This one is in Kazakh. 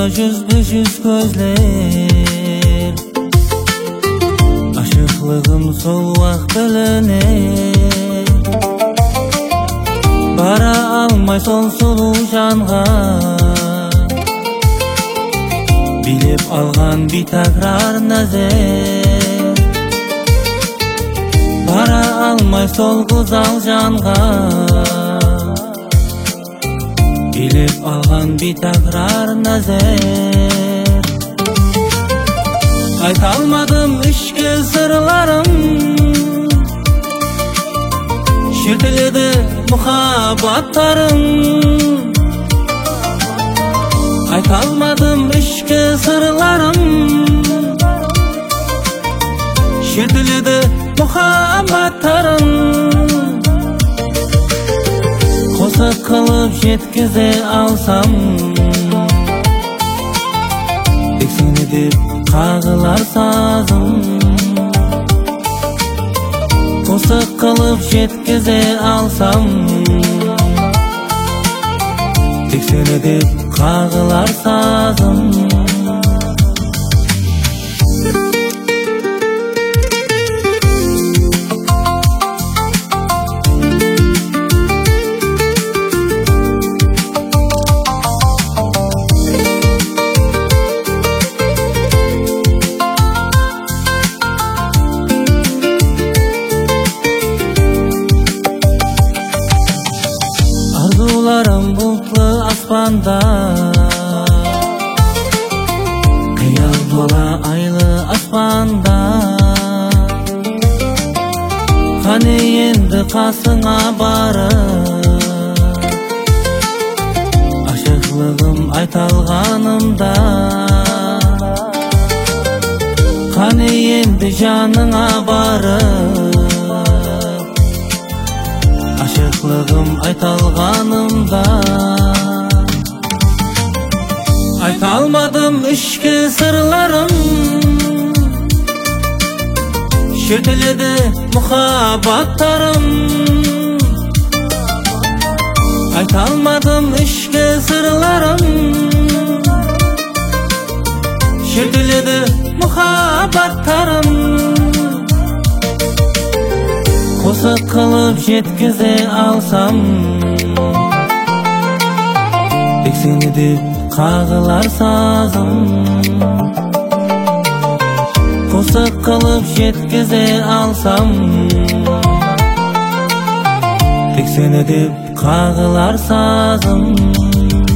жүзбе жүз көзлер, ашықлығым сол ақ білінер. Бара алмай сол сұлу жанға, билеп алған битаграр нәзер. Бара алмай сол güzel жанға, билеп алған битаграр нәзер. Айта алмадым ішке сырларым, шертіледі мұхаббаттарым. Айта алмадым ішке сырларым, шертіледі мұхаббаттарым. Қосық қылып жеткізе алсам, тек сені деп қағылар сазым. Қосық қылып жеткізе алсам, тек сені деп қағылар сазым. Arzularım bulutlu aspanda, kıyal dola aylı aspanda. Hani endi qasыңа barып, aşıqlığım aytalğanımda. Hani endi janыңа barып, aşıqlığım aytalğanımda. Ayta almadım ішкі sırlarım, şerteledi muhabbatlarım. Ayta almadım ішкі sırlarım, şerteledi muhabbatlarım. Қосық қылып жеткізе алсам, тек сені деп қағылар сазым. Қосық қылып жеткізе алсам, тек сені деп қағылар сазым.